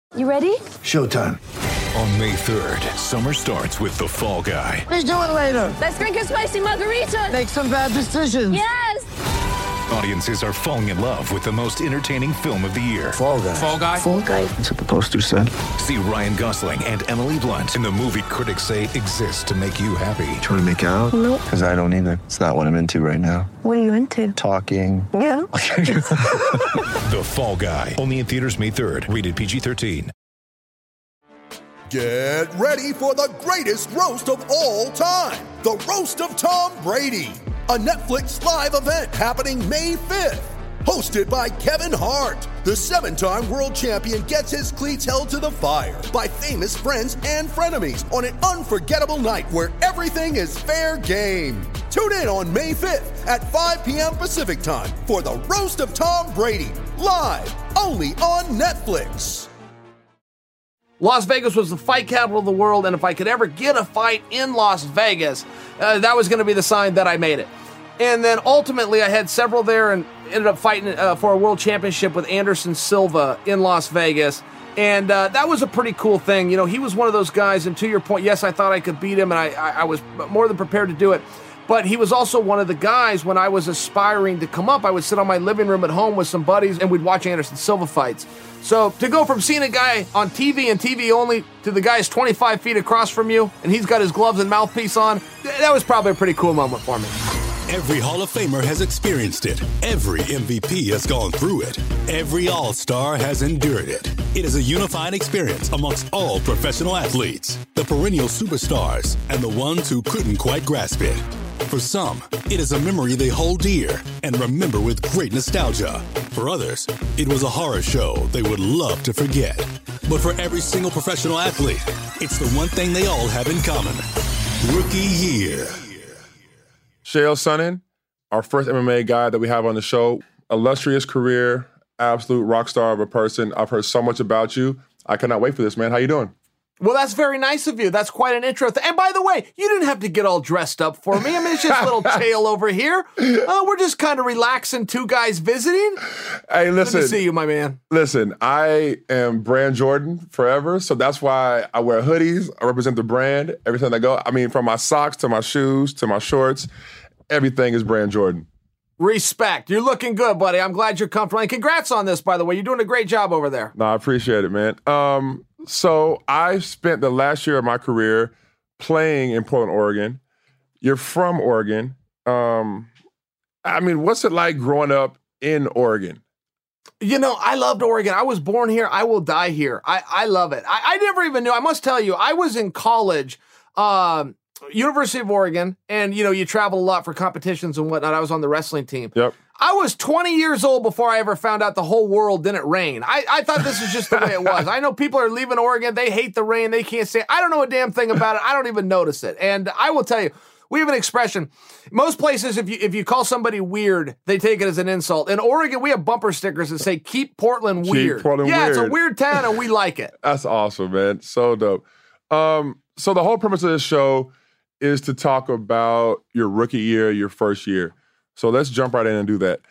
You ready? Showtime. On May 3rd, summer starts with The Fall Guy. Let's do it later. Let's drink a spicy margarita. Make some bad decisions. Yes! Audiences are falling in love with the most entertaining film of the year. Fall Guy. Fall Guy? Fall Guy. That's what the poster said. See Ryan Gosling and Emily Blunt in the movie critics say exists to make you happy. Trying to make it out? Nope. Because I don't either. It's not what I'm into right now. What are you into? Talking. Yeah. The Fall Guy. Only in theaters May 3rd. Rated PG-13. Get ready for the greatest roast of all time. The Roast of Tom Brady. A Netflix live event happening May 5th. Hosted by Kevin Hart. The 7-time world champion gets his cleats held to the fire by famous friends and frenemies on an unforgettable night where everything is fair game. Tune in on May 5th at 5 p.m. Pacific time for the Roast of Tom Brady. Live only on Netflix. Las Vegas was the fight capital of the world, and if I could ever get a fight in Las Vegas, that was going to be the sign that I made it. And then ultimately, I had several there and ended up fighting for a world championship with Anderson Silva in Las Vegas. And that was a pretty cool thing. You know, he was one of those guys, and to your point, yes, I thought I could beat him, and I was more than prepared to do it. But he was also one of the guys, when I was aspiring to come up, I would sit on my living room at home with some buddies, and we'd watch Anderson Silva fights. So to go from seeing a guy on TV and TV only to the guy's 25 feet across from you, and he's got his gloves and mouthpiece on, that was probably a pretty cool moment for me. Every Hall of Famer has experienced it. Every MVP has gone through it. Every All-Star has endured it. It is a unifying experience amongst all professional athletes, the perennial superstars, and the ones who couldn't quite grasp it. For some, it is a memory they hold dear and remember with great nostalgia. For others, it was a horror show they would love to forget. But for every single professional athlete, it's the one thing they all have in common. Rookie year. Chael Sonnen, our first MMA guy that we have on the show. Illustrious career, absolute rock star of a person. I've heard so much about you. I cannot wait for this, man. How you doing? Well, that's very nice of you. That's quite an intro. And by the way, you didn't have to get all dressed up for me. I mean, it's just a little Chael over here. We're just kind of relaxing, two guys visiting. Hey, listen. Good to see you, my man. Listen, I am brand Jordan forever, so that's why I wear hoodies. I represent the brand every time I go. I mean, from my socks to my shoes to my shorts, everything is brand Jordan. Respect. You're looking good, buddy. I'm glad you're comfortable. And congrats on this, by the way. You're doing a great job over there. No, I appreciate it, man. So I spent the last year of my career playing in Portland, Oregon. You're from Oregon. I mean, what's it like growing up in Oregon? You know, I loved Oregon. I was born here. I will die here. I love it. I never even knew. I must tell you, I was in college, University of Oregon, and, you know, you travel a lot for competitions and whatnot. I was on the wrestling team. Yep. I was 20 years old before I ever found out the whole world didn't rain. I thought this was just the way it was. I know people are leaving Oregon. They hate the rain. They can't say, I don't know a damn thing about it. I don't even notice it. And I will tell you, we have an expression. Most places, if you call somebody weird, they take it as an insult. In Oregon, we have bumper stickers that say, keep Portland weird. Keep Portland weird. It's a weird town, and we like it. That's awesome, man. So dope. So the whole premise of this show is to talk about your rookie year, your first year. So let's jump right in and do that.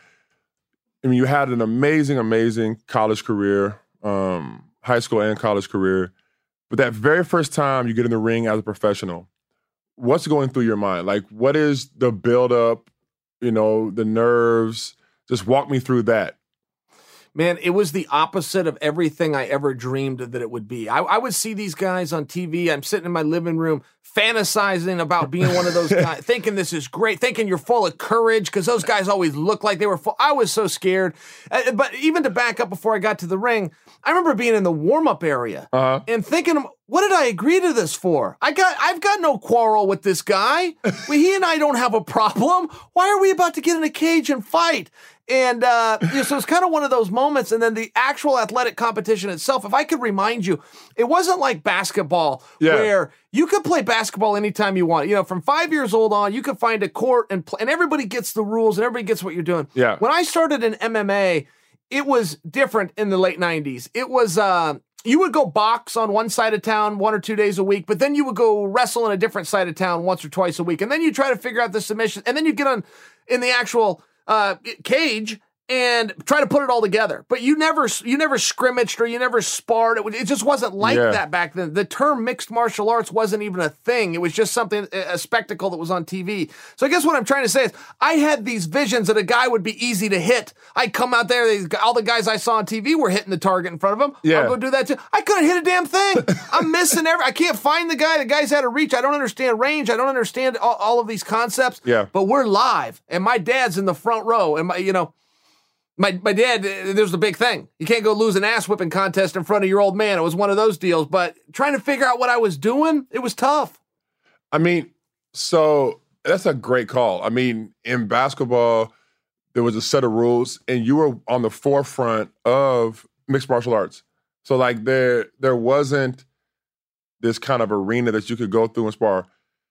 I mean, you had an amazing, amazing college career, high school and college career. But that very first time you get in the ring as a professional, what's going through your mind? Like, what is the buildup, you know, the nerves? Just walk me through that. Man, it was the opposite of everything I ever dreamed that it would be. I would see these guys on TV. I'm sitting in my living room fantasizing about being one of those guys, thinking this is great, thinking you're full of courage because those guys always look like they were full. I was so scared. But even to back up before I got to the ring, I remember being in the warm-up area and thinking, what did I agree to this for? I've got no quarrel with this guy. He and I don't have a problem. Why are we about to get in a cage and fight? And so it's kind of one of those moments. And then the actual athletic competition itself, if I could remind you, it wasn't like basketball where you could play basketball anytime you want. You know, from 5 years old on, you could find a court and play, and everybody gets the rules and everybody gets what you're doing. Yeah. When I started in MMA, it was different in the late 90s. It was, you would go box on one side of town 1 or 2 days a week, but then you would go wrestle in a different side of town once or twice a week. And then you try to figure out the submission. And then you get on in the actual cage, and try to put it all together. But you never scrimmaged or you never sparred. It just wasn't like that back then. The term mixed martial arts wasn't even a thing. It was just something, a spectacle that was on TV. So I guess what I'm trying to say is I had these visions that a guy would be easy to hit. I'd come out there, all the guys I saw on TV were hitting the target in front of him. Yeah. I'll go do that too. I couldn't hit a damn thing. I'm missing I can't find the guy. The guy's out of reach. I don't understand range. I don't understand all of these concepts. Yeah. But we're live, and my dad's in the front row, and my dad, there's the big thing. You can't go lose an ass-whipping contest in front of your old man. It was one of those deals. But trying to figure out what I was doing, it was tough. I mean, so that's a great call. I mean, in basketball, there was a set of rules, and you were on the forefront of mixed martial arts. So, like, there wasn't this kind of arena that you could go through and spar.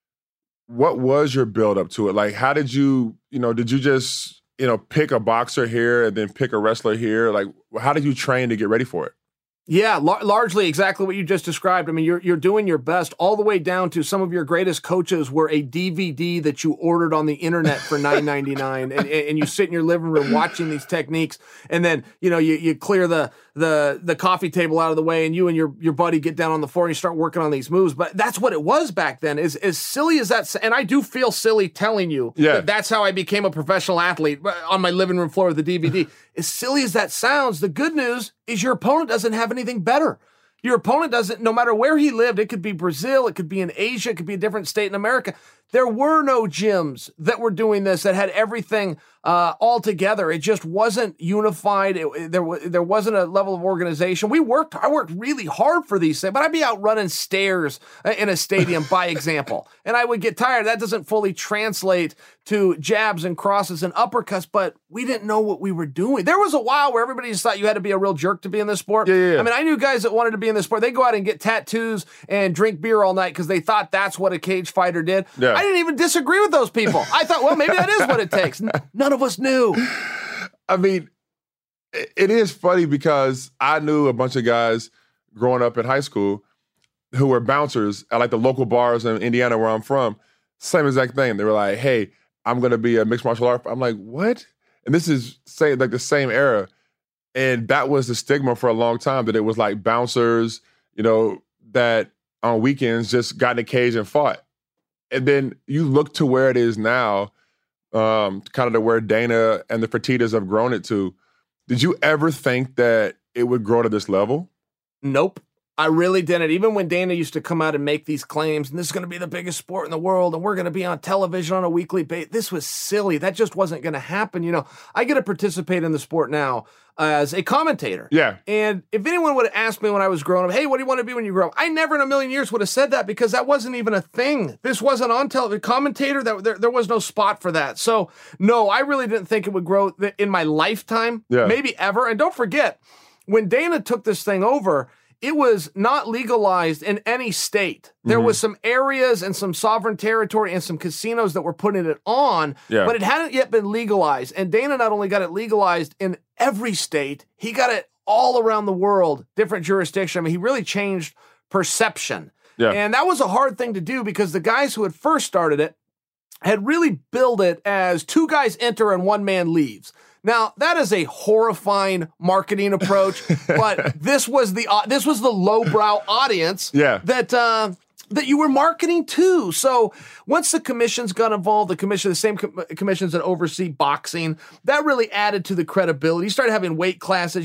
What was your build up to it? Like, how did you did you just pick a boxer here and then pick a wrestler here? Like, how did you train to get ready for it? Yeah, largely exactly what you just described. I mean, you're doing your best all the way down to some of your greatest coaches were a DVD that you ordered on the internet for $9.99, and you sit in your living room watching these techniques, and then you clear the coffee table out of the way, and you and your buddy get down on the floor and you start working on these moves. But that's what it was back then. As silly as that, and I do feel silly telling you that that's how I became a professional athlete on my living room floor with the DVD. As silly as that sounds, the good news is your opponent doesn't have anything better. Your opponent doesn't, no matter where he lived, it could be Brazil, it could be in Asia, it could be a different state in America. There were no gyms that were doing this that had everything all together. It just wasn't unified. There wasn't a level of organization. I worked really hard for these things, but I'd be out running stairs in a stadium, by example, and I would get tired. That doesn't fully translate to jabs and crosses and uppercuts, but we didn't know what we were doing. There was a while where everybody just thought you had to be a real jerk to be in this sport. Yeah. I mean, I knew guys that wanted to be in this sport. They go out and get tattoos and drink beer all night because they thought that's what a cage fighter did. Yeah. I didn't even disagree with those people. I thought, well, maybe that is what it takes. None of us knew. I mean, it is funny because I knew a bunch of guys growing up in high school who were bouncers at like the local bars in Indiana where I'm from. Same exact thing. They were like, hey, I'm going to be a mixed martial art. I'm like, what? And this is like the same era. And that was the stigma for a long time, that it was like bouncers, that on weekends just got in a cage and fought. And then you look to where it is now, kind of to where Dana and the Fertittas have grown it to. Did you ever think that it would grow to this level? Nope. I really didn't. Even when Dana used to come out and make these claims, and this is going to be the biggest sport in the world, and we're going to be on television on a weekly basis, this was silly. That just wasn't going to happen. I get to participate in the sport now as a commentator. Yeah. And if anyone would have asked me when I was growing up, hey, what do you want to be when you grow up? I never in a million years would have said that, because that wasn't even a thing. This wasn't on television. Commentator, there was no spot for that. So, no, I really didn't think it would grow in my lifetime, maybe ever. And don't forget, when Dana took this thing over, it was not legalized in any state. There was some areas and some sovereign territory and some casinos that were putting it on, but it hadn't yet been legalized. And Dana not only got it legalized in every state, he got it all around the world, different jurisdictions. I mean, he really changed perception. Yeah. And that was a hard thing to do, because the guys who had first started it had really billed it as 2 guys enter and 1 man leaves. Now, that is a horrifying marketing approach, but this was the lowbrow audience that you were marketing to. So once the commissions got involved, the same commissions that oversee boxing, that really added to the credibility. You started having weight classes.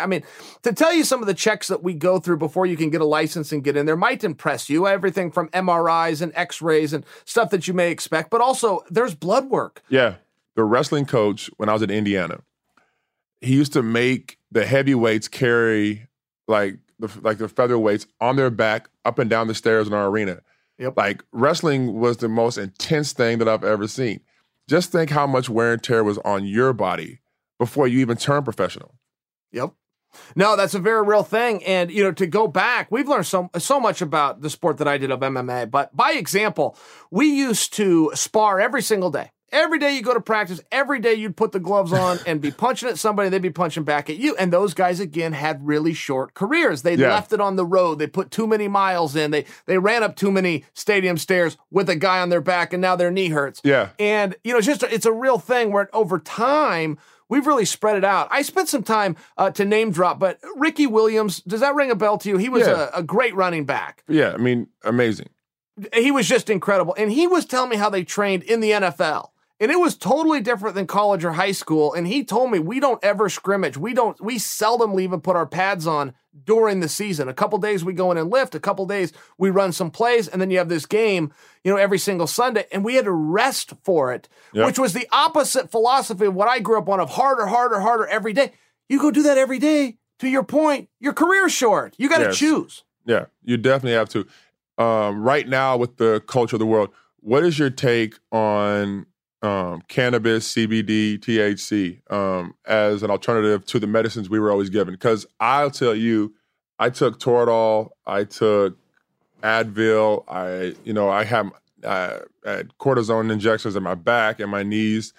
To tell you some of the checks that we go through before you can get a license and get in there might impress you. Everything from MRIs and X-rays and stuff that you may expect, but also there's blood work. Yeah. The wrestling coach, when I was at Indiana, he used to make the heavyweights carry the featherweights on their back up and down the stairs in our arena. Yep. Like, wrestling was the most intense thing that I've ever seen. Just think how much wear and tear was on your body before you even turned professional. Yep. No, that's a very real thing. And, to go back, we've learned so much about the sport that I did of MMA. But by example, we used to spar every single day. Every day you go to practice, every day you'd put the gloves on and be punching at somebody, they'd be punching back at you. And those guys, again, had really short careers. They left it on the road. They put too many miles in. They ran up too many stadium stairs with a guy on their back, and now their knee hurts. Yeah. And, it's a real thing where over time, we've really spread it out. I spent some time to name drop, but Ricky Williams, does that ring a bell to you? He was a great running back. Yeah, I mean, amazing. He was just incredible. And he was telling me how they trained in the NFL. And it was totally different than college or high school. And he told me we don't ever scrimmage. We seldom even put our pads on during the season. A couple days we go in and lift. A couple days we run some plays. And then you have this game, every single Sunday. And we had to rest for it, which was the opposite philosophy of what I grew up on of harder every day. You go do that every day. To your point, your career's short. You got to choose. Yeah, you definitely have to. Right now with the culture of the world, what is your take on cannabis, CBD, THC, as an alternative to the medicines we were always given? Because I'll tell you, I took Toradol, I took Advil, I had cortisone injections in my back and my knees.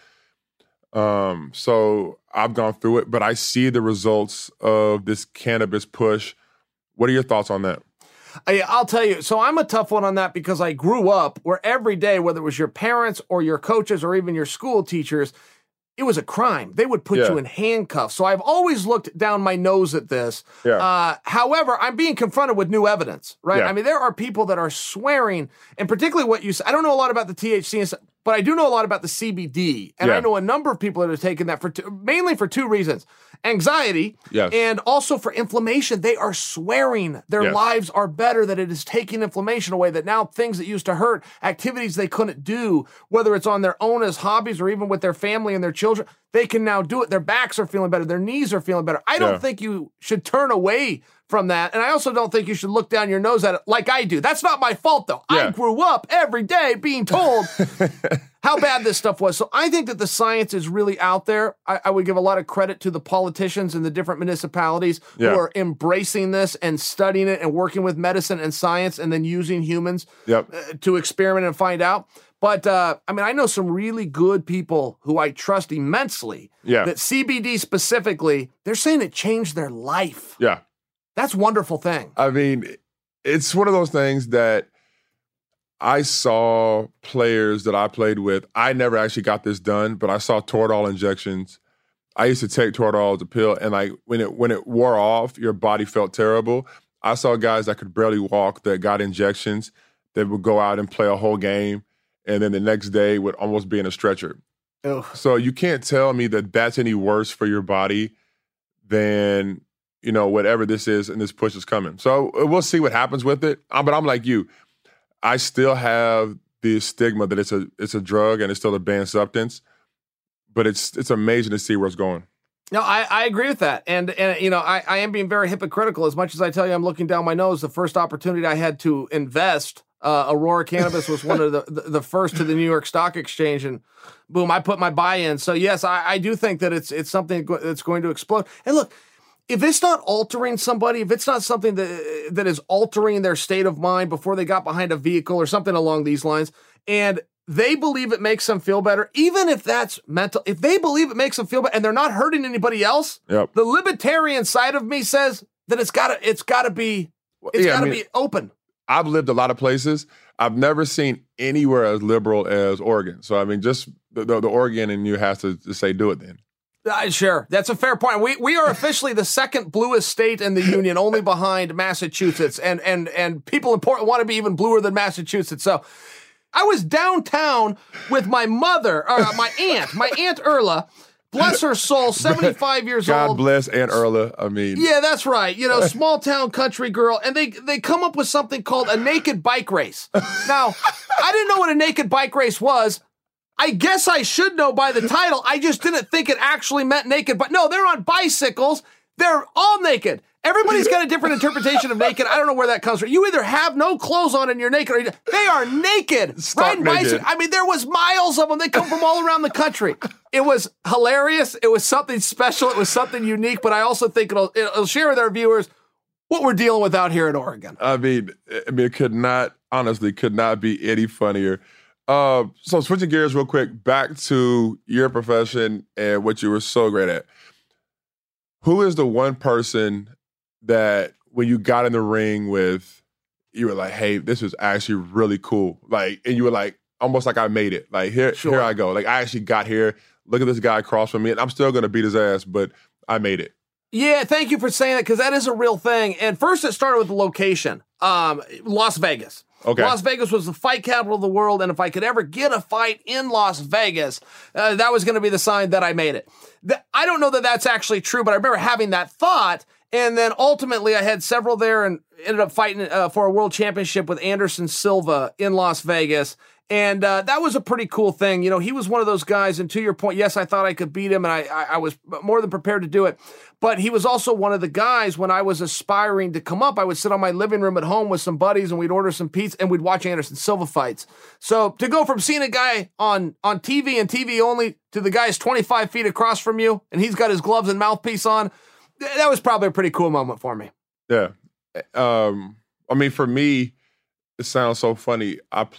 So I've gone through it, but I see the results of this cannabis push. What are your thoughts on that? I'll tell you, so I'm a tough one on that because I grew up where every day, whether it was your parents or your coaches or even your school teachers, it was a crime. They would put you in handcuffs. So I've always looked down my nose at this. Yeah. However, I'm being confronted with new evidence, right? Yeah. I mean, there are people that are swearing, and particularly what you said, I don't know a lot about the THC and stuff, but I do know a lot about the CBD. And I know a number of people that have taken that mainly for two reasons. Anxiety, and also for inflammation. They are swearing their lives are better, that it is taking inflammation away, that now things that used to hurt, activities they couldn't do, whether it's on their own as hobbies or even with their family and their children, they can now do it. Their backs are feeling better. Their knees are feeling better. I don't think you should turn away from that. And I also don't think you should look down your nose at it like I do. That's not my fault, though. I grew up every day being told how bad this stuff was. So I think that the science is really out there. I would give a lot of credit to the politicians in the different municipalities who are embracing this and studying it and working with medicine and science and then using humans to experiment and find out. But, I know some really good people who I trust immensely that CBD specifically, they're saying it changed their life. Yeah. That's a wonderful thing. I mean, it's one of those things that I saw players that I played with. I never actually got this done, but I saw Toradol injections. I used to take Toradol as a pill, and when it wore off, your body felt terrible. I saw guys that could barely walk that got injections that would go out and play a whole game, and then the next day would almost be in a stretcher. Ugh. So you can't tell me that that's any worse for your body than whatever this is, and this push is coming. So we'll see what happens with it. But I'm like you. I still have the stigma that it's a drug and it's still a banned substance. But it's amazing to see where it's going. No, I agree with that. And I am being very hypocritical. As much as I tell you I'm looking down my nose, the first opportunity I had to invest, Aurora Cannabis was one of the first to the New York Stock Exchange, and boom, I put my buy in. So yes, I do think that it's something that's going to explode. And look, if it's not altering somebody, if it's not something that is altering their state of mind before they got behind a vehicle or something along these lines, and they believe it makes them feel better, even if that's mental, if they believe it makes them feel better and they're not hurting anybody else, the libertarian side of me says that it's gotta be open. I've lived a lot of places. I've never seen anywhere as liberal as Oregon. So, I mean, just the Oregon in you has to say, do it then. Sure. That's a fair point. We are officially the second bluest state in the union, only behind Massachusetts. And people in Portland want to be even bluer than Massachusetts. So I was downtown with my mother, my Aunt Erla, bless her soul, 75 years old. God bless Aunt Erla. I mean. Yeah, that's right. Small town country girl. And they come up with something called a naked bike race. Now, I didn't know what a naked bike race was. I guess I should know by the title. I just didn't think it actually meant naked. But no, they're on bicycles. They're all naked. Everybody's got a different interpretation of naked. I don't know where that comes from. You either have no clothes on and you're naked, or they are naked. Riding bicycles. I mean, there was miles of them. They come from all around the country. It was hilarious. It was something special. It was something unique. But I also think it'll share with our viewers what we're dealing with out here in Oregon. I mean, it could not be any funnier. So switching gears real quick, back to your profession and what you were so great at. Who is the one person that when you got in the ring with, you were like, hey, this is actually really cool. And you were like, almost like I made it. Like, here I go. Like, I actually got here. look at this guy across from me, and I'm still going to beat his ass, but I made it. Yeah, thank you for saying that, because that is a real thing. And first it started with the location, Las Vegas. Okay. Las Vegas was the fight capital of the world, and if I could ever get a fight in Las Vegas, that was going to be the sign that I made it. I don't know that that's actually true, but I remember having that thought, and then ultimately I had several there and ended up fighting for a world championship with Anderson Silva in Las Vegas. And that was a pretty cool thing. You know, he was one of those guys, and to your point, yes, I thought I could beat him, and I was more than prepared to do it. But he was also one of the guys, when I was aspiring to come up, I would sit on my living room at home with some buddies, and we'd order some pizza, and we'd watch Anderson Silva fights. So to go from seeing a guy on TV and TV only to the guy's 25 feet across from you, and he's got his gloves and mouthpiece on, that was probably a pretty cool moment for me. Yeah. I mean, for me, it sounds so funny.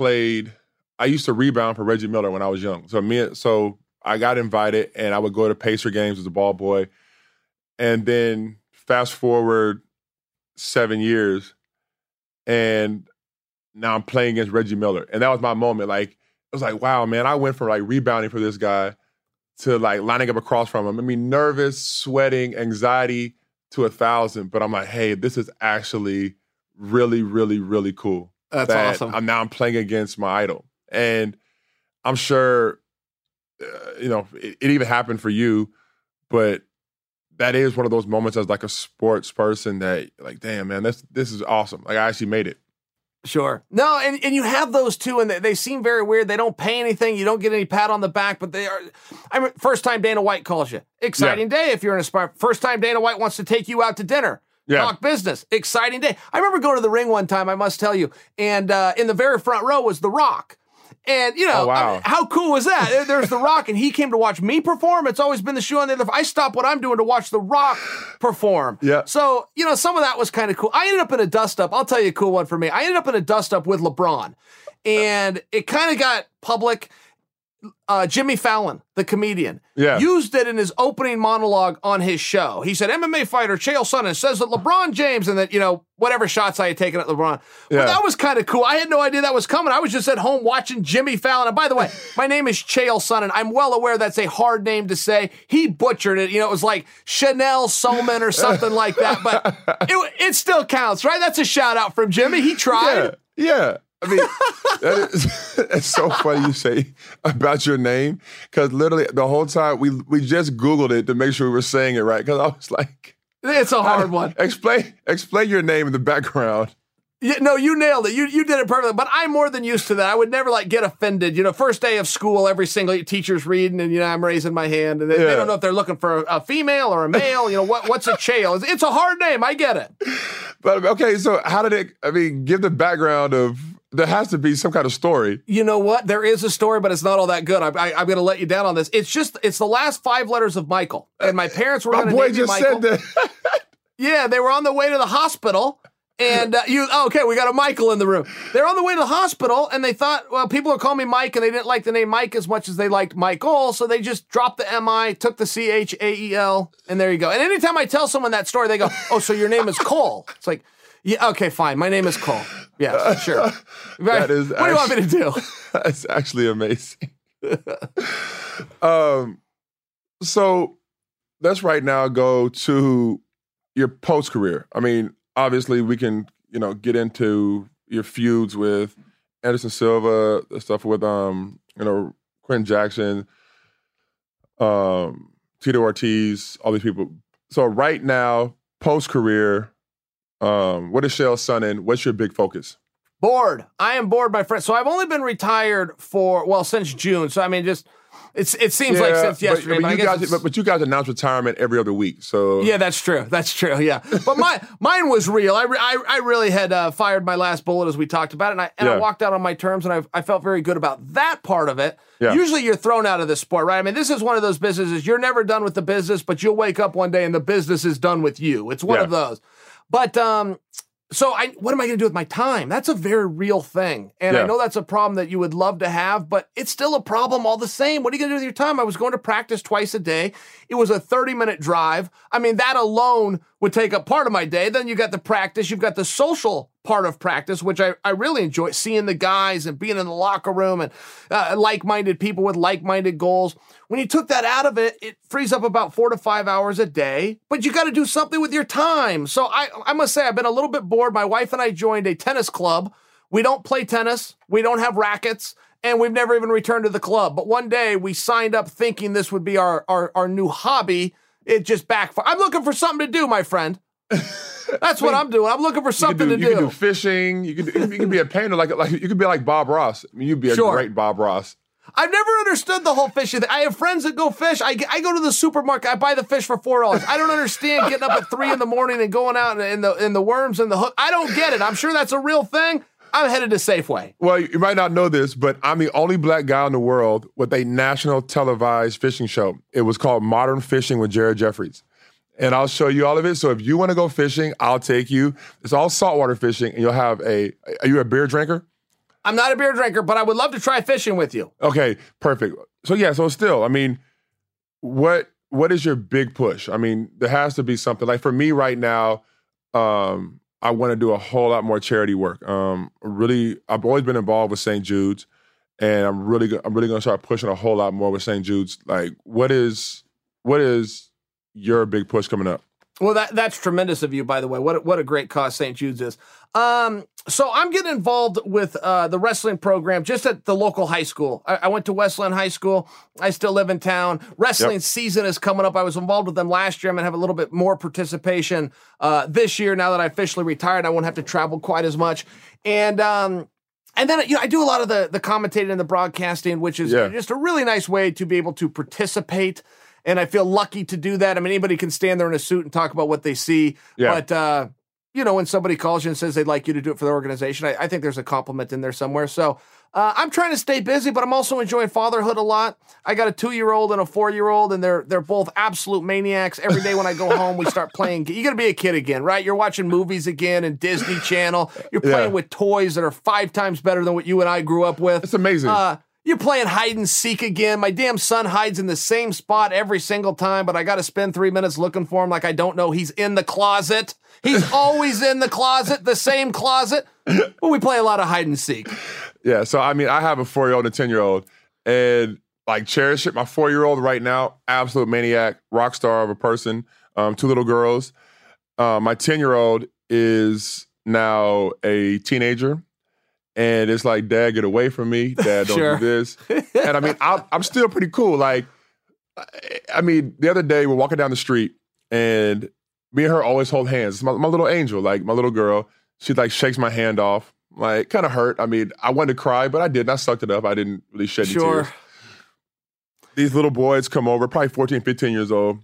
I used to rebound for Reggie Miller when I was young. So I got invited, and I would go to Pacer games as a ball boy. And then fast forward 7 years, and now I'm playing against Reggie Miller. And that was my moment. Like, it was like, wow, man, I went from like rebounding for this guy to like lining up across from him. I mean, nervous, sweating, anxiety to 1,000. But I'm like, hey, this is actually really, really, really cool. That's awesome. I'm playing against my idol. And I'm sure, it even happened for you, but that is one of those moments as like a sports person that like, damn, man, this is awesome. Like, I actually made it. Sure. No, and you have those too, and they seem very weird. They don't pay anything. You don't get any pat on the back, but they are. I mean, first time Dana White calls you. Exciting day if you're an aspirant. First time Dana White wants to take you out to dinner. Talk business. Exciting day. I remember going to the ring one time, I must tell you, and in the very front row was The Rock. And, wow. I mean, how cool was that? There's The Rock, and he came to watch me perform. It's always been the shoe on the other. I stop what I'm doing to watch The Rock perform. Yeah. So, some of that was kind of cool. I ended up in a dust-up. I'll tell you a cool one for me. I ended up in a dust-up with LeBron, and it kind of got public. Jimmy Fallon, the comedian, used it in his opening monologue on his show. He said, MMA fighter Chael Sonnen says that LeBron James, and that, whatever shots I had taken at LeBron. Well, that was kind of cool. I had no idea that was coming. I was just at home watching Jimmy Fallon. And by the way, my name is Chael Sonnen. I'm well aware that's a hard name to say. He butchered it. It was like Chanel Soman or something like that. But it still counts, right? That's a shout out from Jimmy. He tried. Yeah. I mean, it's so funny you say about your name, because literally the whole time we just Googled it to make sure we were saying it right, because I was like, it's a hard one. Explain your name in the background. Yeah, no, you nailed it. You did it perfectly. But I'm more than used to that. I would never get offended. First day of school, every single teacher's reading, and I'm raising my hand, and they don't know if they're looking for a female or a male. What's a Chael? It's a hard name. I get it. But okay, so how did it? I mean, give the background of. There has to be some kind of story. You know what? There is a story, but it's not all that good. I'm going to let you down on this. It's the last 5 letters of Michael. And my parents were going to name me Michael. Said that. Yeah, they were on the way to the hospital. And okay, we got a Michael in the room. They're on the way to the hospital, and they thought, well, people are calling me Mike, and they didn't like the name Mike as much as they liked Michael, so they just dropped the M-I, took the C-H-A-E-L, and there you go. And anytime I tell someone that story, they go, oh, so your name is Cole. It's like, yeah, okay, fine. My name is Cole. Yeah, sure. What do you want me to do? That's actually amazing. So let's right now go to your post-career. I mean, obviously we can, get into your feuds with Anderson Silva, the stuff with, Quentin Jackson, Tito Ortiz, all these people. So right now, post-career, what is Chael Sonnen? What's your big focus? Bored. I am bored, my friend. So I've only been retired since June. So I mean, just it seems like since yesterday. But you guys announce retirement every other week. So yeah, that's true. That's true. Yeah, but mine was real. I really had fired my last bullet, as we talked about it, and I walked out on my terms, and I felt very good about that part of it. Yeah. Usually you're thrown out of this sport, right? I mean, this is one of those businesses. You're never done with the business, but you'll wake up one day and the business is done with you. It's one of those. But so what am I going to do with my time? That's a very real thing. And I know that's a problem that you would love to have, but it's still a problem all the same. What are you going to do with your time? I was going to practice twice a day. It was a 30-minute drive. I mean, that alone would take up part of my day. Then you got the practice. You've got the social part of practice, which I really enjoy, seeing the guys and being in the locker room and like-minded people with like-minded goals. When you took that out of it, it frees up about 4 to 5 hours a day, but you got to do something with your time. So I must say I've been a little bit bored. My wife and I joined a tennis club. We don't play tennis. We don't have rackets. And we've never even returned to the club. But one day we signed up thinking this would be our new hobby. It just backfired. I'm looking for something to do, my friend. That's what I'm doing. I'm looking for something to do. You can do fishing. You can be a painter. Like you could be like Bob Ross. I mean, you'd be a great Bob Ross. I've never understood the whole fishing thing. I have friends that go fish. I go to the supermarket. I buy the fish for $4. I don't understand getting up at 3 a.m. and going out in the worms and the hook. I don't get it. I'm sure that's a real thing. I'm headed to Safeway. Well, you might not know this, but I'm the only black guy in the world with a national televised fishing show. It was called Modern Fishing with Jared Jeffries. And I'll show you all of it. So if you want to go fishing, I'll take you. It's all saltwater fishing, and you'll have are you a beer drinker? I'm not a beer drinker, but I would love to try fishing with you. Okay, perfect. So still, I mean, what is your big push? I mean, there has to be something. Like for me right now, I want to do a whole lot more charity work. I've always been involved with St. Jude's, and I'm really going to start pushing a whole lot more with St. Jude's. Like, what is your big push coming up? Well, that's tremendous of you, by the way. What a great cause St. Jude's is. So I'm getting involved with the wrestling program just at the local high school. I went to Westland High School. I still live in town. Wrestling season is coming up. I was involved with them last year. I'm going to have a little bit more participation this year. Now that I officially retired, I won't have to travel quite as much. And then I do a lot of the commentating and the broadcasting, which is just a really nice way to be able to participate. And I feel lucky to do that. I mean, anybody can stand there in a suit and talk about what they see. Yeah. But, when somebody calls you and says they'd like you to do it for their organization, I think there's a compliment in there somewhere. So I'm trying to stay busy, but I'm also enjoying fatherhood a lot. I got a 2-year-old and a 4-year-old, and they're both absolute maniacs. Every day when I go home, we start playing. You got to be a kid again, right? You're watching movies again and Disney Channel. You're playing with toys that are 5 times better than what you and I grew up with. It's amazing. You're playing hide and seek again. My damn son hides in the same spot every single time, but I got to spend 3 minutes looking for him like I don't know he's in the closet. He's always in the closet, the same closet. But we play a lot of hide and seek. Yeah, so I mean, I have a 4-year-old and a 10-year-old, and like cherish it. My 4-year-old right now, absolute maniac, rock star of a person, 2 little girls. My 10-year-old is now a teenager. And it's like, Dad, get away from me. Dad, don't do this. And I mean, I'm still pretty cool. Like, I mean, the other day we're walking down the street and me and her always hold hands. It's my little angel, like my little girl. She like shakes my hand off. Like, kind of hurt. I mean, I wanted to cry, but I didn't. I sucked it up. I didn't really shed any tears. These little boys come over, probably 14, 15 years old,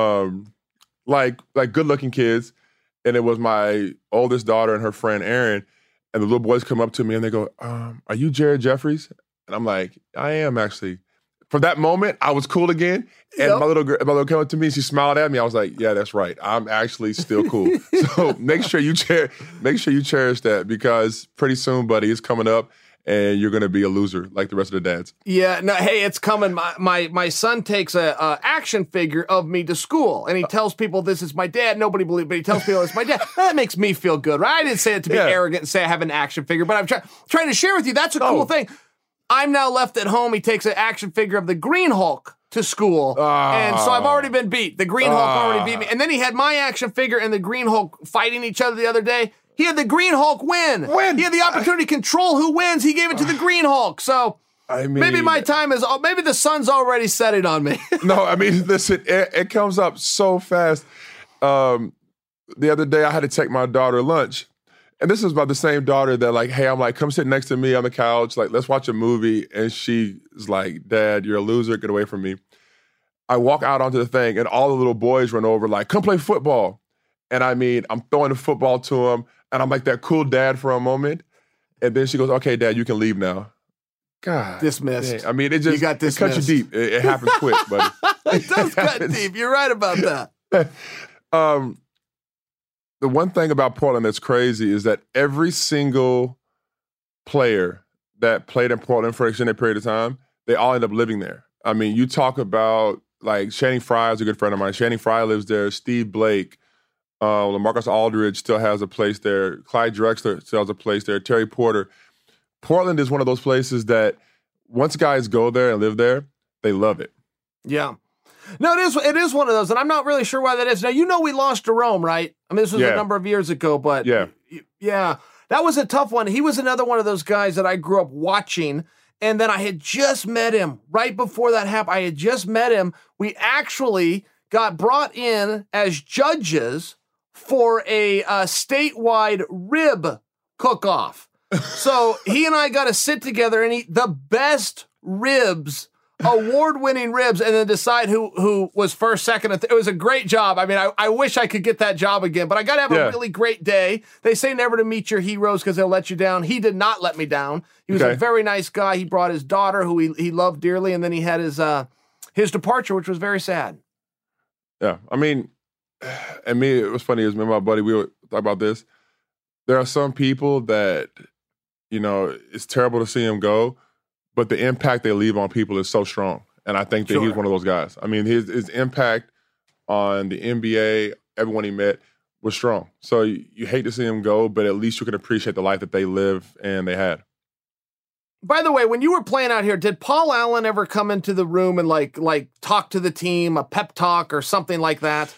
like good-looking kids. And it was my oldest daughter and her friend, Erin. And the little boys come up to me and they go, are you Jared Jeffries? And I'm like, I am actually. For that moment, I was cool again. And my little girl came up to me, she smiled at me. I was like, yeah, that's right. I'm actually still cool. So make sure you cherish that, because pretty soon, buddy, it's coming up and you're going to be a loser like the rest of the dads. Yeah, no, hey, it's coming. My son takes a action figure of me to school, and he tells people this is my dad. Nobody believes, but he tells people it's my dad. That makes me feel good, right? I didn't say it to be arrogant and say I have an action figure, but I'm trying to share with you. That's a cool thing. I'm now left at home. He takes an action figure of the Green Hulk to school, and so I've already been beat. The Green Hulk already beat me. And then he had my action figure and the Green Hulk fighting each other the other day. He had the Green Hulk win. He had the opportunity to control who wins. He gave it to the Green Hulk. So I mean, maybe my time is. Maybe the sun's already setting on me. No, I mean, listen, it comes up so fast. The other day, I had to take my daughter lunch, and this is about the same daughter that, like, hey, I'm like, come sit next to me on the couch, like, let's watch a movie, and she's like, Dad, you're a loser, get away from me. I walk out onto the thing, and all the little boys run over, like, come play football. And I mean, I'm throwing the football to them. And I'm like that cool dad for a moment. And then she goes, okay, Dad, you can leave now. God. Dismissed. Dang. I mean, it just it cuts you deep. It happens quick, buddy. It does cut deep. You're right about that. The one thing about Portland that's crazy is that every single player that played in Portland for an extended period of time, they all end up living there. I mean, you talk about, like, Channing Frye is a good friend of mine. Channing Frye lives there. Steve Blake. LaMarcus Aldridge still has a place there. Clyde Drexler still has a place there. Terry Porter. Portland is one of those places that once guys go there and live there, they love it. Yeah. No, it is one of those, and I'm not really sure why that is. Now, we lost Jerome, right? I mean, this was a number of years ago, but yeah, that was a tough one. He was another one of those guys that I grew up watching, and then I had just met him right before that happened. I had just met him. We actually got brought in as judges for a statewide rib cook-off. So he and I got to sit together and eat the best ribs, award-winning ribs, and then decide who was first, second, and it was a great job. I mean, I wish I could get that job again, but I got to have a really great day. They say never to meet your heroes because they'll let you down. He did not let me down. He was a very nice guy. He brought his daughter, who he loved dearly, and then he had his departure, which was very sad. Yeah, I mean, and me, it was funny. It was me and my buddy, we would talk about this. There are some people that, it's terrible to see them go, but the impact they leave on people is so strong. And I think that he's one of those guys. I mean, his impact on the NBA, everyone he met, was strong. So you hate to see him go, but at least you can appreciate the life that they live and they had. By the way, when you were playing out here, did Paul Allen ever come into the room and like talk to the team, a pep talk or something like that?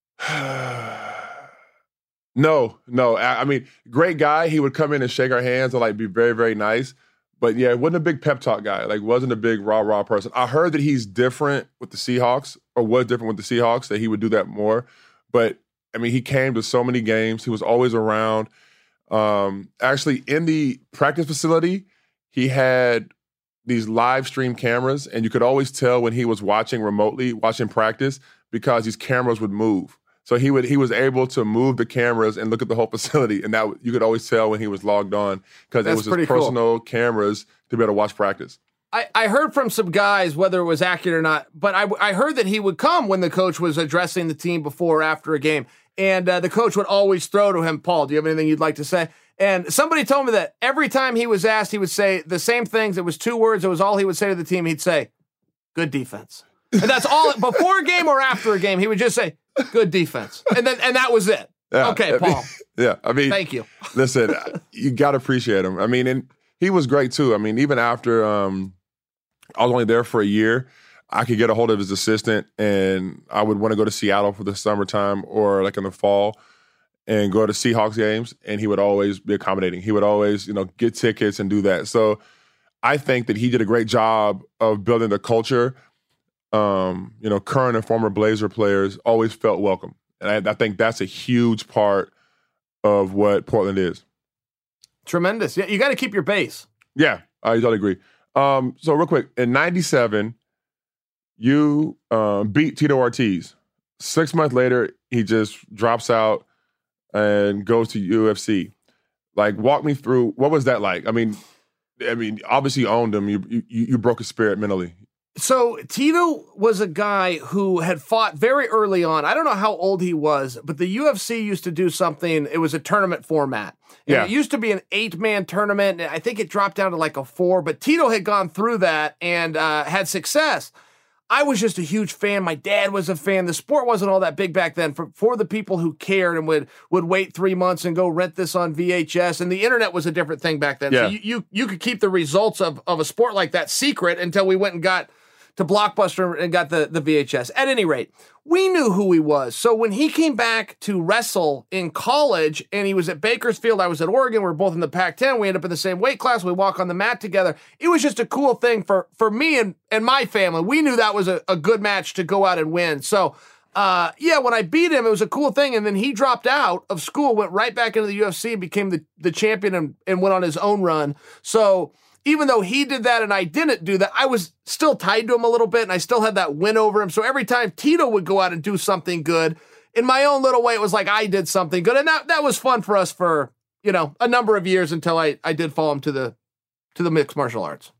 No. I mean, great guy. He would come in and shake our hands and be very, very nice. But yeah, wasn't a big pep talk guy. Wasn't a big rah-rah person. I heard that he's different with the Seahawks, or was different with the Seahawks, that he would do that more. But I mean, he came to so many games. He was always around. Actually, in the practice facility, he had these live stream cameras, and you could always tell when he was watching practice, because these cameras would move. So he was able to move the cameras and look at the whole facility, and that you could always tell when he was logged on, because it was his personal cameras to be able to watch practice. I heard from some guys, whether it was accurate or not, but I heard that he would come when the coach was addressing the team before or after a game, and the coach would always throw to him, Paul, do you have anything you'd like to say? And somebody told me that every time he was asked, he would say the same things. It was 2 words. It was all he would say to the team. He'd say, good defense. And that's all. Before a game or after a game, he would just say, good defense. And that was it. Yeah. Okay, Paul. Yeah, I mean. Thank you. Listen, you got to appreciate him. I mean, and he was great too. I mean, even after I was only there for a year, I could get a hold of his assistant, and I would want to go to Seattle for the summertime or in the fall and go to Seahawks games, and he would always be accommodating. He would always, get tickets and do that. So I think that he did a great job of building the culture. Current and former Blazer players always felt welcome. And I think that's a huge part of what Portland is. Tremendous. Yeah, you got to keep your base. Yeah, I totally agree. So real quick, in 97, you beat Tito Ortiz. 6 months later, he just drops out and goes to UFC. Walk me through, what was that like? I mean, obviously you owned him. You broke his spirit mentally. So Tito was a guy who had fought very early on. I don't know how old he was, but the UFC used to do something. It was a tournament format. And it used to be an 8-man tournament. And I think it dropped down to a 4, but Tito had gone through that and had success. I was just a huge fan. My dad was a fan. The sport wasn't all that big back then for the people who cared and would wait 3 months and go rent this on VHS. And the internet was a different thing back then. Yeah. So you could keep the results of a sport like that secret until we went and got to Blockbuster and got the VHS. At any rate, we knew who he was. So when he came back to wrestle in college and he was at Bakersfield, I was at Oregon, we were both in the Pac-10, we ended up in the same weight class, we walk on the mat together. It was just a cool thing for me and my family. We knew that was a good match to go out and win. So when I beat him, it was a cool thing. And then he dropped out of school, went right back into the UFC, became the champion and went on his own run. So even though he did that and I didn't do that, I was still tied to him a little bit, and I still had that win over him. So every time Tito would go out and do something good, in my own little way, it was like I did something good. And that was fun for us for, a number of years until I did follow him to the mixed martial arts.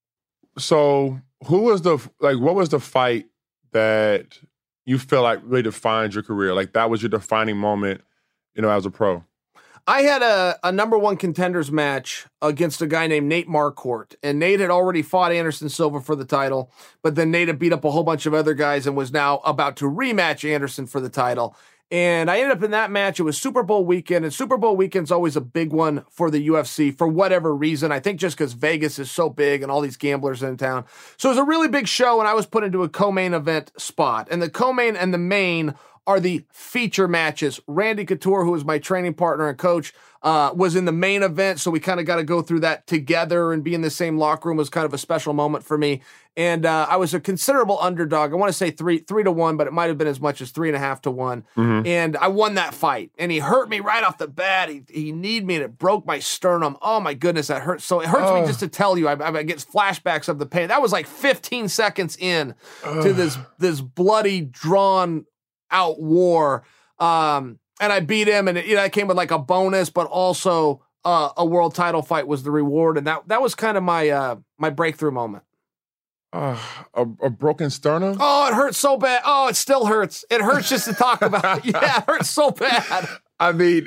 So what was the fight that you feel like really defined your career? That was your defining moment, as a pro? I had a number one contenders match against a guy named Nate Marquardt, and Nate had already fought Anderson Silva for the title, but then Nate had beat up a whole bunch of other guys and was now about to rematch Anderson for the title. And I ended up in that match. It was Super Bowl weekend, and Super Bowl weekend's always a big one for the UFC for whatever reason. I think just because Vegas is so big and all these gamblers in town. So it was a really big show, and I was put into a co-main event spot. And the co-main and the main are the feature matches. Randy Couture, who was my training partner and coach, was in the main event, so we kind of got to go through that together, and be in the same locker room was kind of a special moment for me. And I was a considerable underdog. I want to say 3-1, but it might have been as much as 3.5 to 1. Mm-hmm. And I won that fight. And he hurt me right off the bat. He kneed me, and it broke my sternum. Oh my goodness, that hurts. So it hurts me just to tell you. I get flashbacks of the pain. That was like 15 seconds in to this bloody, drawn out war. And I beat him, and it came with like a bonus, but also a world title fight was the reward. And that was kind of my breakthrough moment. A broken sternum? Oh, it hurts so bad. Oh, it still hurts. It hurts just to talk about it. Yeah, it hurts so bad. I mean,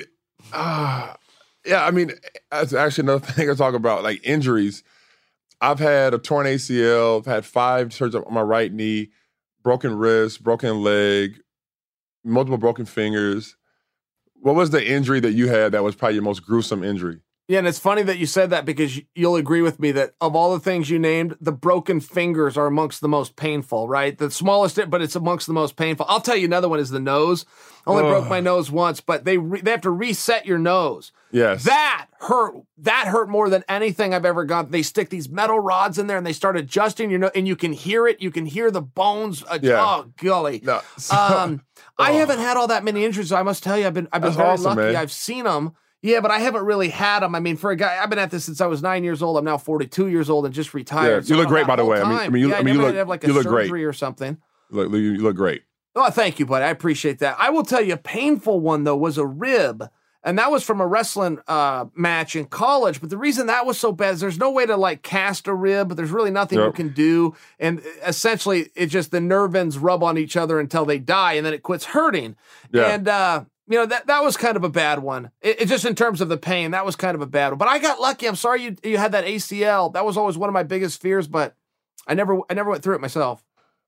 that's actually another thing I talk about, like injuries. I've had a torn ACL, I've had 5 surgeries on my right knee, broken wrist, broken leg, multiple broken fingers. What was the injury that you had that was probably your most gruesome injury? Yeah, and it's funny that you said that, because you'll agree with me that of all the things you named, the broken fingers are amongst the most painful, right? The smallest, but it's amongst the most painful. I'll tell you another one is the nose. I only broke my nose once, but they have to reset your nose. Yes. That hurt more than anything I've ever got. They stick these metal rods in there, and they start adjusting your nose, and you can hear it. You can hear the bones. Oh, golly. No. I haven't had all that many injuries. So I must tell you, I've been very lucky. Man. I've seen them. Yeah, but I haven't really had them. I mean, for a guy, I've been at this since I was 9 years old. I'm now 42 years old and just retired. Yeah, you look great, by the way. You look great or something. You look great. Oh, thank you, buddy. I appreciate that. I will tell you, a painful one though was a rib, and that was from a wrestling match in college. But the reason that was so bad is there's no way to like cast a rib. There's really nothing you can do, and essentially, it just the nerve ends rub on each other until they die, and then it quits hurting. Yeah. And that was kind of a bad one. It just in terms of the pain, that was kind of a bad one. But I got lucky. I'm sorry you had that ACL. That was always one of my biggest fears, but I never went through it myself.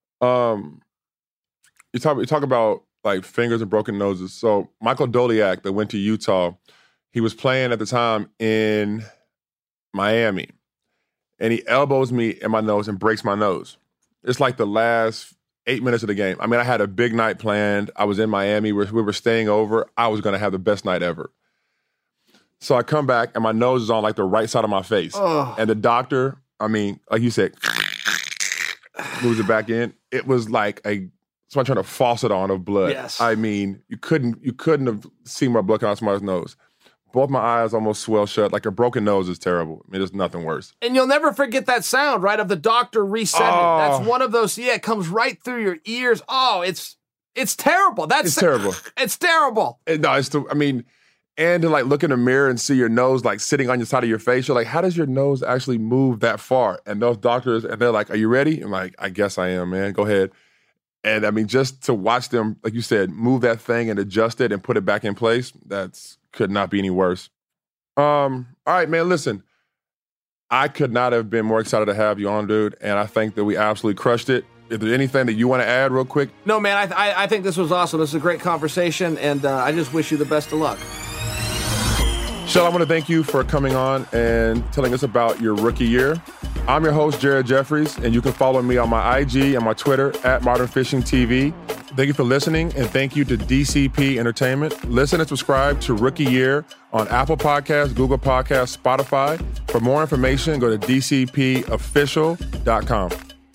You talk about like fingers and broken noses. So Michael Doliak that went to Utah, he was playing at the time in Miami, and he elbows me in my nose and breaks my nose. It's like the last 8 minutes of the game. I mean, I had a big night planned. I was in Miami. We were staying over. I was going to have the best night ever. So I come back, and my nose is on, like, the right side of my face. Oh. And the doctor, I mean, like you said, moves it back in. It was like someone trying to faucet on of blood. Yes. I mean, you couldn't have seen my blood coming out somebody's nose. Both my eyes almost swell shut. Like a broken nose is terrible. I mean, there's nothing worse. And you'll never forget that sound, right, of the doctor resetting. Oh. That's one of those, it comes right through your ears. Oh, it's terrible. It's terrible. It's terrible. And to like look in the mirror and see your nose like sitting on your side of your face, you're like, how does your nose actually move that far? And those doctors, and they're like, are you ready? I'm like, I guess I am, man. Go ahead. And I mean, just to watch them, like you said, move that thing and adjust it and put it back in place, could not be any worse. All right, man, listen. I could not have been more excited to have you on, dude, and I think that we absolutely crushed it. Is there anything that you want to add real quick? No, man, I think this was awesome. This is a great conversation, and I just wish you the best of luck. Shell, I want to thank you for coming on and telling us about your rookie year. I'm your host, Jared Jeffries, and you can follow me on my IG and my Twitter at Modern Fishing TV. Thank you for listening, and thank you to DCP Entertainment. Listen and subscribe to Rookie Year on Apple Podcasts, Google Podcasts, Spotify. For more information, go to dcpofficial.com.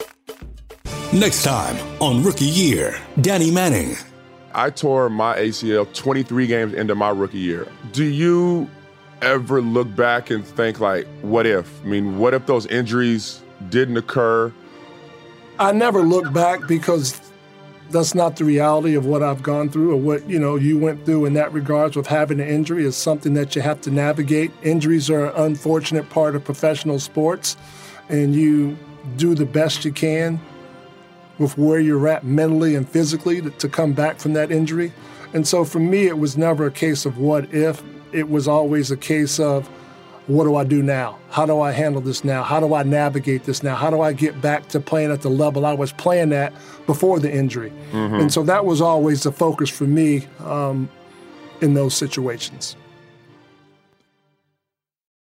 Next time on Rookie Year, Danny Manning. I tore my ACL 23 games into my rookie year. Do you ever look back and think, like, what if? I mean, what if those injuries didn't occur? I never look back because that's not the reality of what I've gone through or what, you went through in that regards with having an injury is something that you have to navigate. Injuries are an unfortunate part of professional sports, and you do the best you can with where you're at mentally and physically to come back from that injury. And so for me, it was never a case of what if. It was always a case of what do I do now? How do I handle this now? How do I navigate this now? How do I get back to playing at the level I was playing at before the injury? And so that was always the focus for me in those situations.